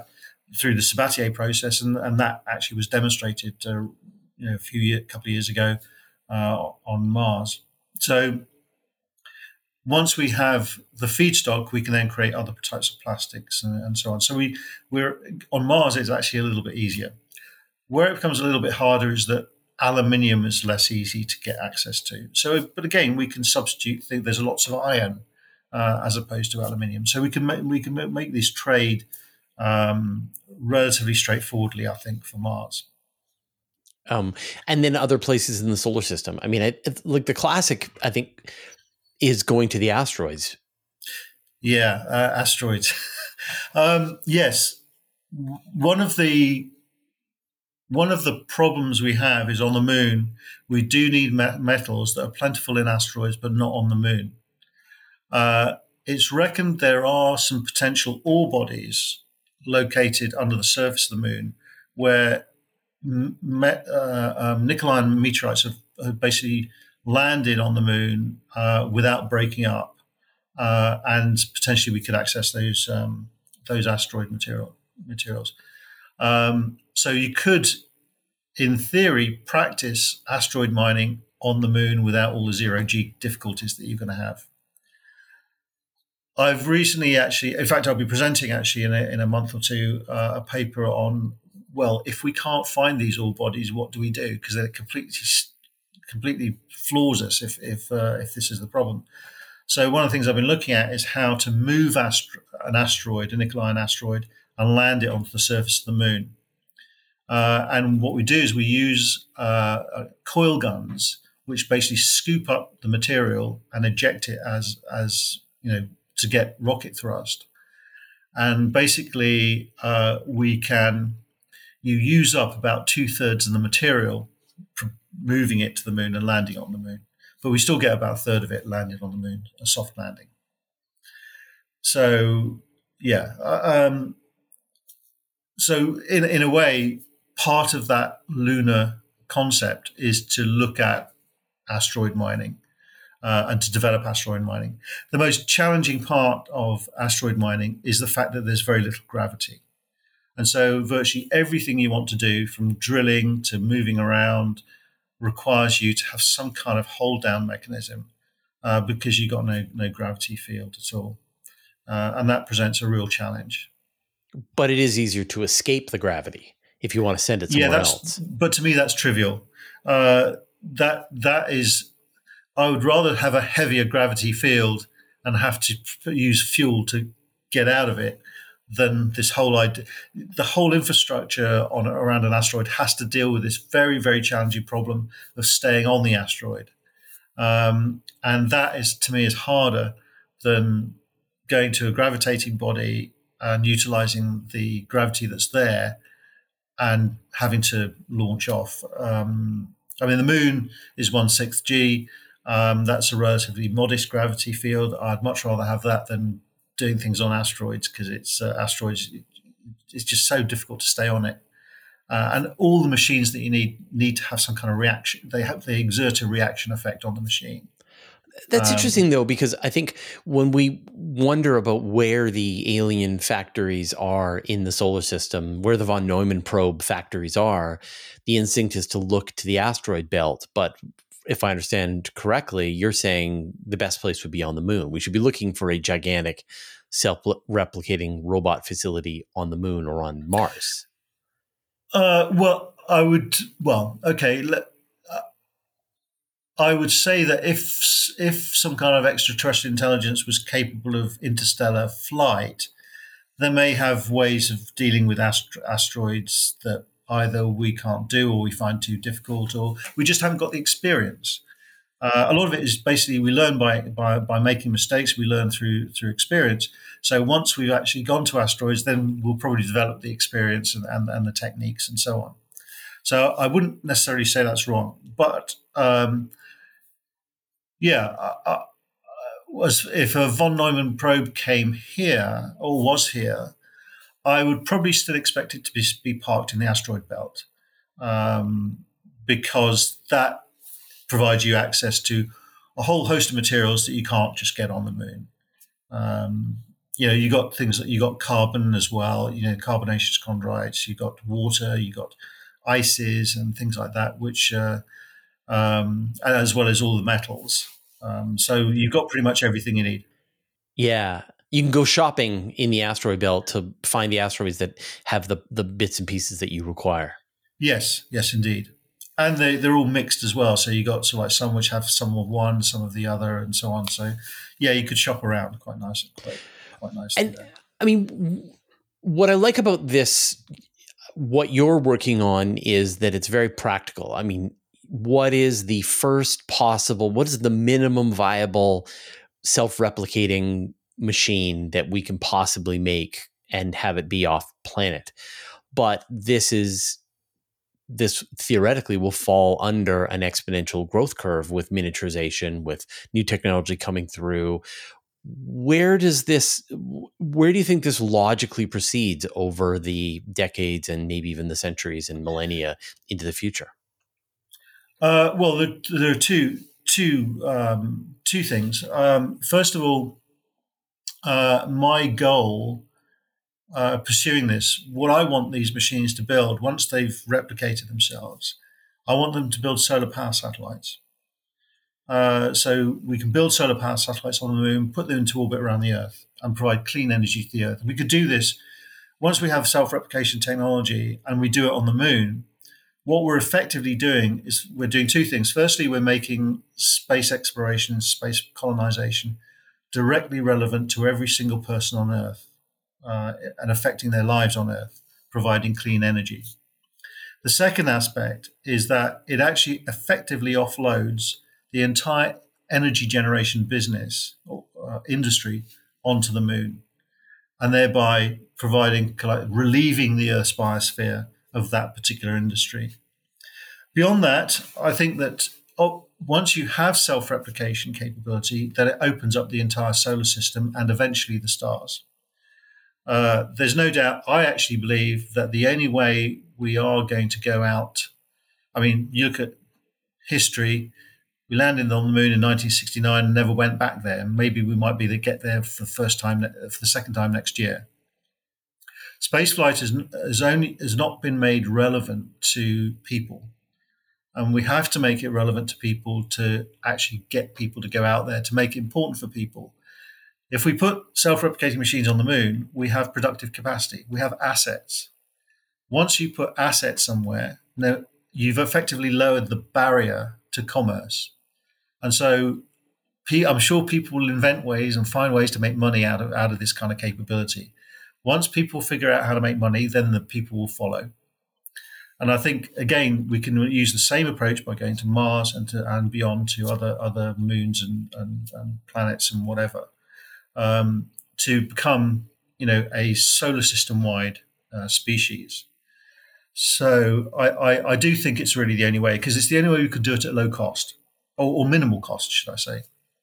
through the Sabatier process, and, and that actually was demonstrated uh, you know, a few year, couple of years ago uh, on Mars. So once we have the feedstock, we can then create other types of plastics and, and so on. So we we're on Mars. It's actually a little bit easier. Where it becomes a little bit harder is that aluminium is less easy to get access to. So, but again, we can substitute. There's lots of iron uh, as opposed to aluminium. So we can make, we can make this trade um, relatively straightforwardly, I think, for Mars. Um, and then other places in the solar system. I mean, it, it, like the classic, I think, is going to the asteroids. Yeah, uh, asteroids. um, yes, one of the one of the problems we have is on the moon. We do need me- metals that are plentiful in asteroids, but not on the moon. Uh, it's reckoned there are some potential ore bodies located under the surface of the moon where me- uh, um, nickel iron meteorites have, have basically landed on the moon uh, without breaking up, uh, and potentially we could access those um, those asteroid material materials. Um, so you could, in theory, practice asteroid mining on the moon without all the zero G difficulties that you're going to have. I've recently actually, in fact, I'll be presenting actually in a, in a month or two uh, a paper on, well, if we can't find these ore bodies, what do we do? Because they're completely completely floors us if if uh, if this is the problem. So one of the things I've been looking at is how to move astro- an asteroid, a nickel iron asteroid, and land it onto the surface of the moon. Uh, and what we do is we use uh, uh, coil guns, which basically scoop up the material and eject it as as you know to get rocket thrust. And basically, uh, we can you use up about two thirds of the material, moving it to the moon and landing on the moon. But we still get about a third of it landing on the moon, a soft landing. So, yeah. Um, so, in in a way, part of that lunar concept is to look at asteroid mining uh, and to develop asteroid mining. The most challenging part of asteroid mining is the fact that there's very little gravity. And so virtually everything you want to do, from drilling to moving around, requires you to have some kind of hold down mechanism uh, because you've got no, no gravity field at all. Uh, and that presents a real challenge. But it is easier to escape the gravity if you want to send it somewhere yeah, that's, else. But to me, that's trivial. Uh, that that is, I would rather have a heavier gravity field and have to use fuel to get out of it than this whole idea. The whole infrastructure on around an asteroid has to deal with this very, very challenging problem of staying on the asteroid. Um, and that is, to me, is harder than going to a gravitating body and utilizing the gravity that's there and having to launch off. Um, I mean, the moon is one sixth G. Um, that's a relatively modest gravity field. I'd much rather have that than doing things on asteroids, because it's uh, asteroids. It's just so difficult to stay on it, uh, and all the machines that you need need to have some kind of reaction. They have they exert a reaction effect on the machine. That's Um, interesting, though, because I think when we wonder about where the alien factories are in the solar system, where the von Neumann probe factories are, the instinct is to look to the asteroid belt. But if I understand correctly, you're saying the best place would be on the moon. We should be looking for a gigantic self-replicating robot facility on the moon or on Mars. Uh, well, I would. Well, okay. Let, uh, I would say that if if some kind of extraterrestrial intelligence was capable of interstellar flight, they may have ways of dealing with astro- asteroids that either we can't do or we find too difficult, or we just haven't got the experience. Uh, a lot of it is basically we learn by, by by making mistakes. We learn through through experience. So once we've actually gone to asteroids, then we'll probably develop the experience and, and, and the techniques and so on. So I wouldn't necessarily say that's wrong, but um, yeah, I, I, was if a von Neumann probe came here or was here, I would probably still expect it to be, be parked in the asteroid belt, um, because that provides you access to a whole host of materials that you can't just get on the moon. Um, you know, you got things that you got carbon as well, you know, carbonaceous chondrites, you got water, you got ices and things like that, which, uh, um, as well as all the metals. Um, so you've got pretty much everything you need. Yeah. You can go shopping in the asteroid belt to find the asteroids that have the, the bits and pieces that you require. Yes, yes, indeed. And they, they're all mixed as well. So you got so like some which have some of one, some of the other, and so on. So yeah, you could shop around quite nice, quite quite nicely And there. I mean, what I like about this, what you're working on, is that it's very practical. I mean, what is the first possible, what is the minimum viable self-replicating machine that we can possibly make and have it be off planet? But this is, this theoretically will fall under an exponential growth curve with miniaturization, with new technology coming through. Where does this, where do you think this logically proceeds over the decades and maybe even the centuries and millennia into the future? Uh, well, there, there are two two um, two things. Um, first of all, uh, my goal uh, pursuing this, what I want these machines to build once they've replicated themselves, I want them to build solar power satellites. Uh, so we can build solar power satellites on the moon, put them into orbit around the Earth, and provide clean energy to the Earth. And we could do this once we have self-replication technology, and we do it on the moon. What we're effectively doing is we're doing two things. Firstly, we're making space exploration, space colonization directly relevant to every single person on Earth uh, and affecting their lives on Earth, providing clean energy. The second aspect is that it actually effectively offloads the entire energy generation business or uh, industry onto the moon, and thereby providing, relieving the Earth's biosphere of that particular industry. Beyond that, I think that oh, once you have self-replication capability, that it opens up the entire solar system and eventually the stars. Uh, there's no doubt, I actually believe that the only way we are going to go out, I mean, you look at history, we landed on the moon in nineteen sixty-nine and never went back there. Maybe we might be to get there for the first time, for the second time next year. Spaceflight has, has only has not been made relevant to people, and we have to make it relevant to people to actually get people to go out there, to make it important for people. If we put self-replicating machines on the moon, we have productive capacity, we have assets. Once you put assets somewhere, now you've effectively lowered the barrier to commerce. And so I'm sure people will invent ways and find ways to make money out of out of this kind of capability. Once people figure out how to make money, then the people will follow. And I think, again, we can use the same approach by going to Mars and to, and beyond to other other moons and, and, and planets and whatever, um, to become, you know, a solar system-wide uh, species. So I, I, I do think it's really the only way, because it's the only way we could do it at low cost, or, or minimal cost, should I say.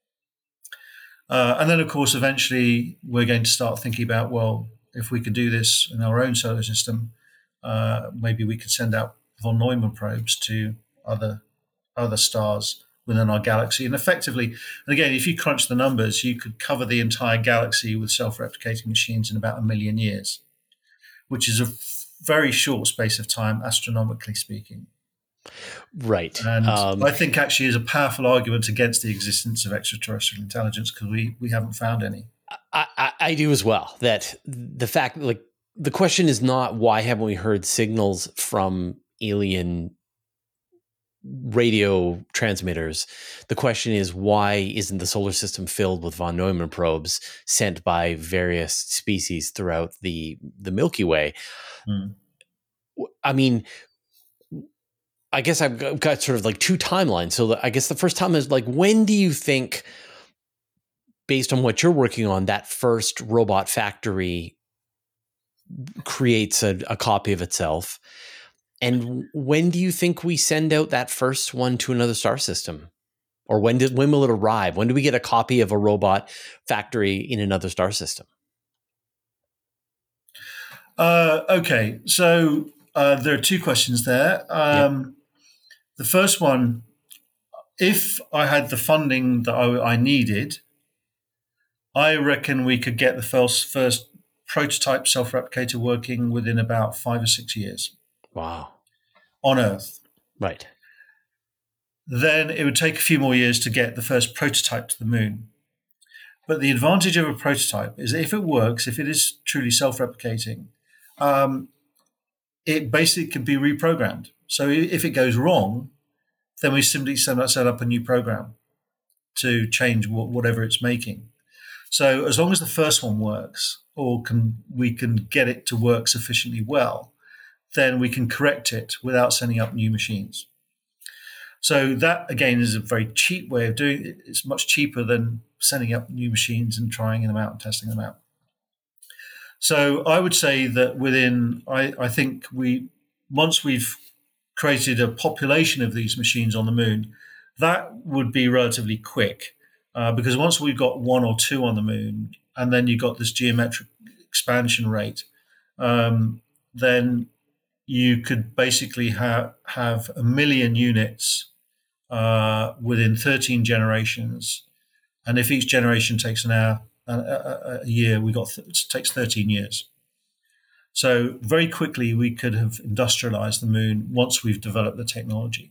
Uh, and then, of course, eventually we're going to start thinking about, well, if we could do this in our own solar system, uh, maybe we could send out von Neumann probes to other other stars within our galaxy. And effectively, and again, if you crunch the numbers, you could cover the entire galaxy with self-replicating machines in about a million years, which is a very short space of time, astronomically speaking. Right. And um, I think actually is a powerful argument against the existence of extraterrestrial intelligence, because we, we haven't found any. I, I, I do as well. That the fact, like, the question is not why haven't we heard signals from alien radio transmitters. The question is, why isn't the solar system filled with von Neumann probes sent by various species throughout the the Milky Way? Hmm. I mean, I guess I've got sort of like two timelines. So I guess the first time is like, when do you think, based on what you're working on, that first robot factory creates a, a copy of itself? And when do you think we send out that first one to another star system? Or when did when will it arrive? When do we get a copy of a robot factory in another star system? Uh, okay, so uh, there are two questions there. Um, yep. The first one, if I had the funding that I, I needed, I reckon we could get the first first prototype self-replicator working within about five or six years. Wow. On Earth. Right. Then it would take a few more years to get the first prototype to the moon. But the advantage of a prototype is that if it works, if it is truly self-replicating, um, it basically can be reprogrammed. So if it goes wrong, then we simply set up a new program to change whatever it's making. So as long as the first one works, or can we can get it to work sufficiently well, then we can correct it without sending up new machines. So that, again, is a very cheap way of doing it. It's much cheaper than sending up new machines and trying them out and testing them out. So I would say that within, I, I think we, once we've created a population of these machines on the moon, that would be relatively quick. Uh, because once we've got one or two on the moon, and then you've got this geometric expansion rate, um, then you could basically ha- have a million units uh, within thirteen generations. And if each generation takes an hour, a, a, a year, we got th- it takes thirteen years. So very quickly we could have industrialized the moon once we've developed the technology.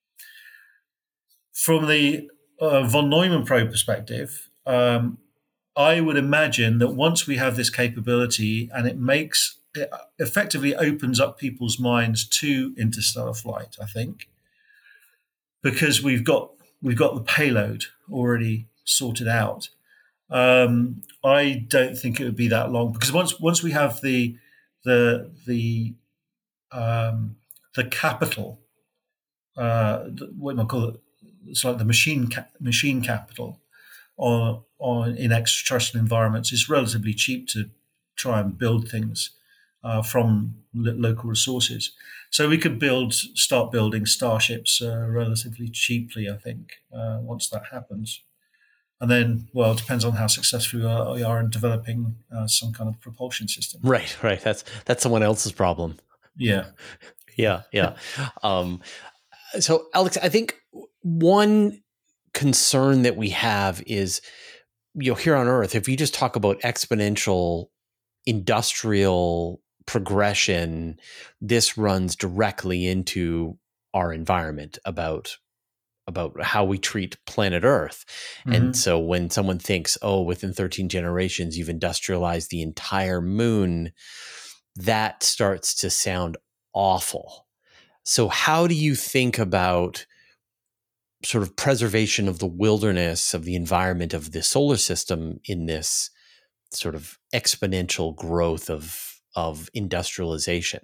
From the uh, von Neumann probe perspective, um, I would imagine that once we have this capability and it makes it effectively opens up people's minds to interstellar flight, I think, because we've got we've got the payload already sorted out. Um, I don't think it would be that long, because once once we have the the the um, the capital, uh, what am I call it? It's like the machine ca- machine capital on on in extraterrestrial environments is relatively cheap to try and build things uh, from lo- local resources. So we could build, start building starships uh, relatively cheaply, I think, uh, once that happens. And then, well, it depends on how successful we are, we are in developing uh, some kind of propulsion system. Right, right. That's that's someone else's problem. Yeah, yeah, yeah. um, so, Alex, I think one concern that we have is, you know, here on Earth, if you just talk about exponential industrial progression, this runs directly into our environment about about how we treat planet Earth. Mm-hmm. And so when someone thinks, oh, within thirteen generations, you've industrialized the entire moon, that starts to sound awful. So how do you think about sort of preservation of the wilderness, of the environment of the solar system in this sort of exponential growth of, of industrialization?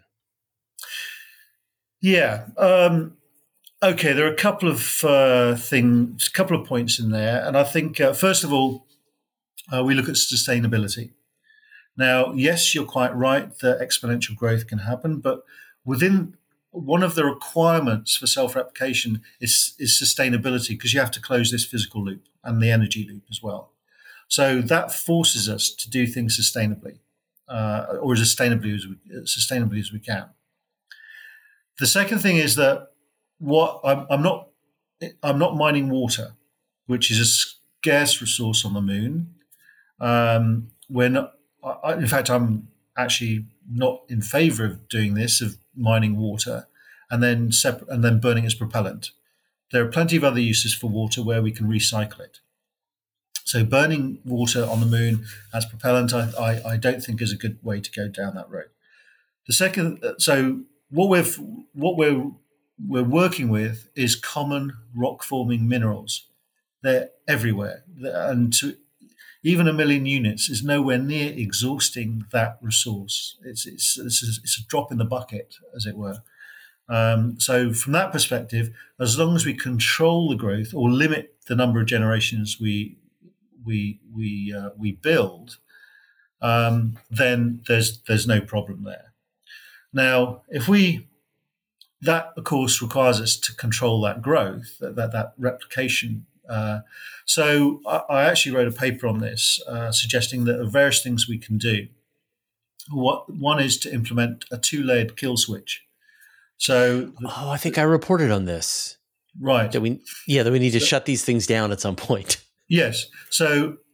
Yeah. Um, okay. There are a couple of uh, things, a couple of points in there. And I think, uh, first of all, uh, we look at sustainability. Now, yes, you're quite right that exponential growth can happen, but within one of the requirements for self-replication is, is sustainability, because you have to close this physical loop and the energy loop as well. So that forces us to do things sustainably, uh, or as sustainably as we, sustainably as we can. The second thing is that what I'm, I'm not I'm not mining water, which is a scarce resource on the moon. Um, we're not. I, in fact, I'm actually not in favor of doing this, of mining water and then separ- and then burning as propellant. There are plenty of other uses for water where we can recycle it. So burning water on the moon as propellant, I, I, I don't think is a good way to go down that road. The second, so what we've what we're we're working with is common rock forming minerals. They're everywhere, and to, even a million units is nowhere near exhausting that resource. It's it's it's a, it's a drop in the bucket, as it were. Um, so from that perspective, as long as we control the growth or limit the number of generations we we we uh, we build, um, then there's there's no problem there. Now, if we that of course requires us to control that growth, that that, that replication. Uh, so I, I actually wrote a paper on this, uh, suggesting that there are various things we can do. What one is to implement a two-layered kill switch. So, the, oh, I think I reported on this. Right. That we, yeah, that we need to so, shut these things down at some point. Yes. So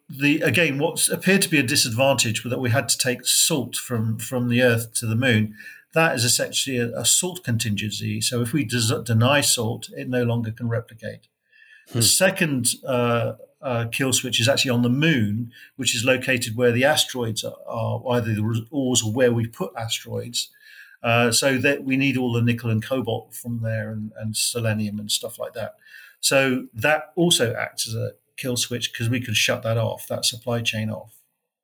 the again, what appeared to be a disadvantage was that we had to take salt from from the Earth to the Moon. That is essentially a, a salt contingency. So if we des- deny salt, it no longer can replicate. Hmm. The second uh, uh, kill switch is actually on the Moon, which is located where the asteroids are, are either the ores or where we put asteroids. Uh, so that we need all the nickel and cobalt from there, and, and selenium and stuff like that. So that also acts as a kill switch because we can shut that off, that supply chain off.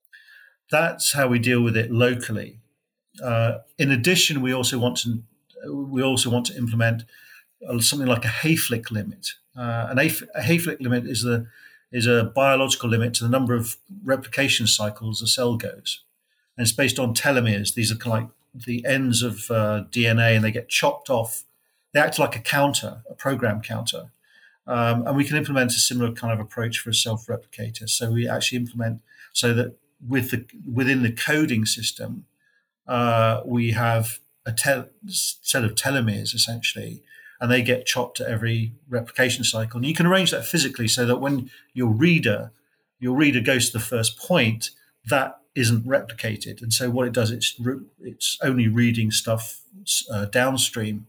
That's how we deal with it locally. Uh, in addition, we also want to we also want to implement something like a Hayflick limit. Uh, an Hay- a Hayflick limit is the is a biological limit to the number of replication cycles a cell goes, and it's based on telomeres. These are kind of like the ends of uh, D N A, and they get chopped off. They act like a counter, a program counter. Um, and we can implement a similar kind of approach for a self-replicator. So we actually implement so that with the within the coding system, uh, we have a tel- set of telomeres essentially, and they get chopped at every replication cycle. And you can arrange that physically so that when your reader, your reader goes to the first point, that isn't replicated. And so what it does, it's re- it's only reading stuff uh, downstream.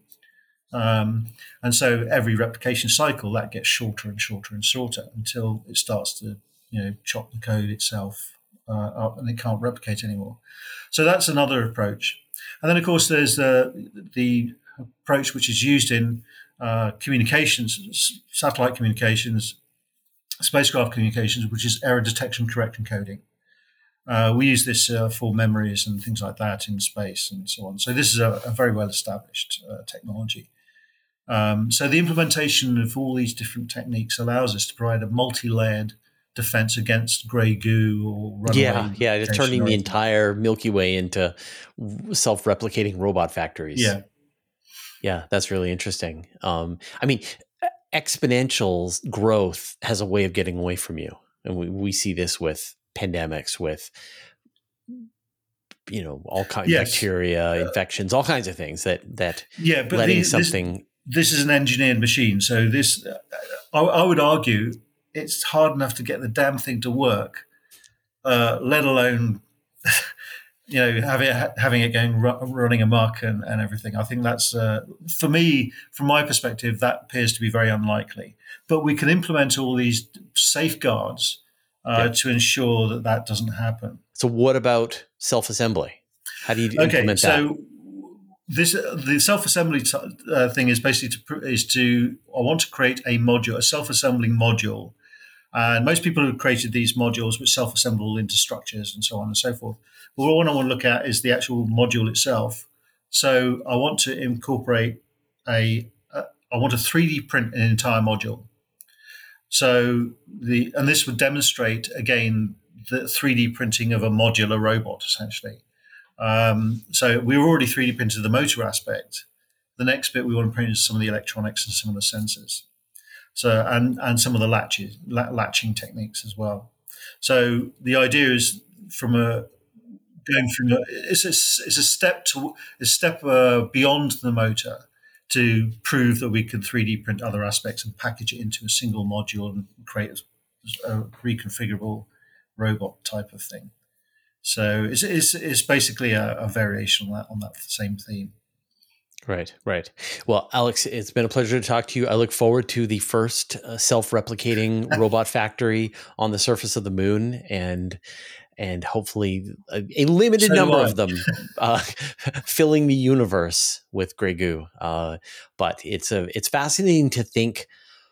Um, and so every replication cycle that gets shorter and shorter and shorter until it starts to, you know, chop the code itself uh, up and it can't replicate anymore. So that's another approach. And then of course there's uh, the approach which is used in uh, communications, satellite communications, spacecraft communications, which is error detection, correct, and coding. Uh, we use this uh, for memories and things like that in space and so on. So this is a, a very well established uh, technology. Um, so the implementation of all these different techniques allows us to provide a multi-layered defense against grey goo or runaway. Yeah, yeah, just turning the entire Milky Way into self-replicating robot factories. Yeah. Yeah, that's really interesting. Um, I mean, exponential growth has a way of getting away from you. And we, we see this with pandemics, with, you know, all kinds of yes. bacteria, uh, infections, all kinds of things that, that yeah, but letting the, something... This, this is an engineered machine. So this, uh, I, I would argue, it's hard enough to get the damn thing to work, uh, let alone... you know, having having it going running amok and, and everything. I think that's uh, for me, from my perspective, that appears to be very unlikely. But we can implement all these safeguards uh, yeah. to ensure that that doesn't happen. So, what about self-assembly? How do you okay, implement so that? So this the self-assembly t- uh, thing is basically to is to I want to create a module, a self-assembling module. And most people have created these modules which self-assemble into structures and so on and so forth. But what I want to look at is the actual module itself. So I want to incorporate a, a I want to three D print an entire module. So the and this would demonstrate again the three D printing of a modular robot essentially. Um, so we were already three D printed the motor aspect. The next bit we want to print is some of the electronics and some of the sensors. So and and some of the latches latching techniques as well. So the idea is from a going from a, it's a it's a step to a step uh, beyond the motor to prove that we can three D print other aspects and package it into a single module and create a, a reconfigurable robot type of thing. So it's it's, it's basically a, a variation on that on that same theme. Right, right. Well, Alex, it's been a pleasure to talk to you. I look forward to the first uh, self-replicating robot factory on the surface of the moon, and and hopefully a, a limited so number I. of them uh, filling the universe with grey goo. Uh, but it's a it's fascinating to think.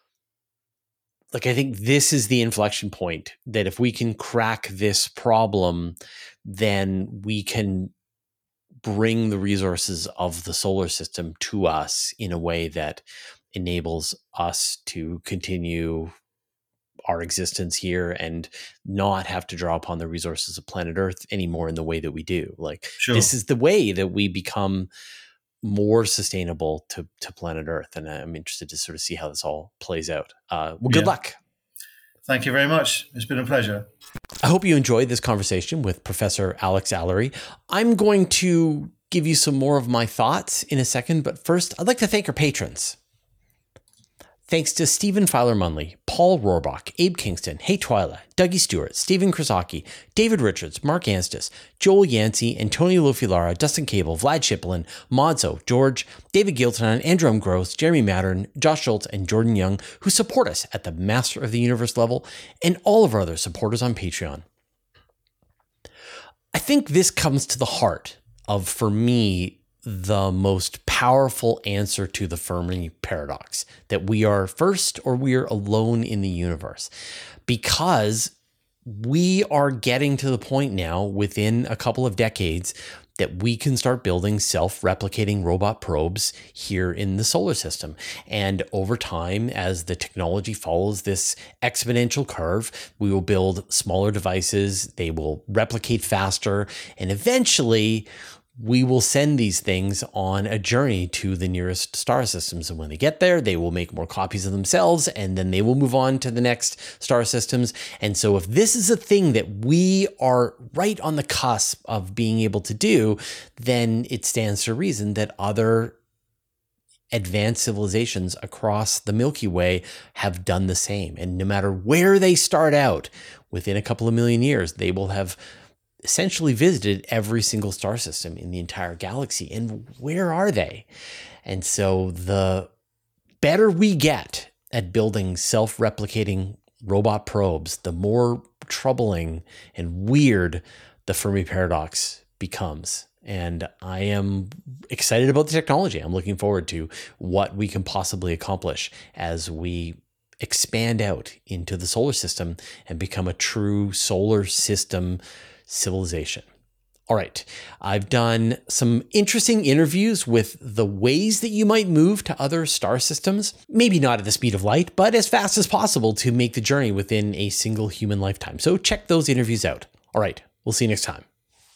Like, I think this is the inflection point that if we can crack this problem, then we can bring the resources of the solar system to us in a way that enables us to continue our existence here and not have to draw upon the resources of planet Earth anymore in the way that we do. Like, sure. This is the way that we become more sustainable to, to planet Earth. And I'm interested to sort of see how this all plays out. Uh, well, good yeah. luck. Thank you very much. It's been a pleasure. I hope you enjoyed this conversation with Professor Alex Allery. I'm going to give you some more of my thoughts in a second, but first, I'd like to thank our patrons. Thanks to Stephen Filer Munley, Paul Rohrbach, Abe Kingston, Hey Twyla, Dougie Stewart, Stephen Krasaki, David Richards, Mark Anstis, Joel Yancey, Antonio Lofilara, Dustin Cable, Vlad Shiplin, Modzo, George, David Gilton, Andrew M. Gross, Jeremy Mattern, Josh Schultz, and Jordan Young, who support us at the Master of the Universe level, and all of our other supporters on Patreon. I think this comes to the heart of, for me, the most powerful answer to the Fermi paradox, that we are first or we are alone in the universe, because we are getting to the point now within a couple of decades that we can start building self-replicating robot probes here in the solar system. And over time, as the technology follows this exponential curve, we will build smaller devices, they will replicate faster, and eventually we will send these things on a journey to the nearest star systems. And when they get there, they will make more copies of themselves, and then they will move on to the next star systems. And so if this is a thing that we are right on the cusp of being able to do, then it stands to reason that other advanced civilizations across the Milky Way have done the same. And no matter where they start out, within a couple of million years, they will have essentially visited every single star system in the entire galaxy. And where are they? And so the better we get at building self-replicating robot probes, the more troubling and weird the Fermi paradox becomes. And I am excited about the technology. I'm looking forward to what we can possibly accomplish as we expand out into the solar system and become a true solar system civilization. All right, I've done some interesting interviews with the ways that you might move to other star systems, maybe not at the speed of light, but as fast as possible to make the journey within a single human lifetime. So check those interviews out. All right, we'll see you next time.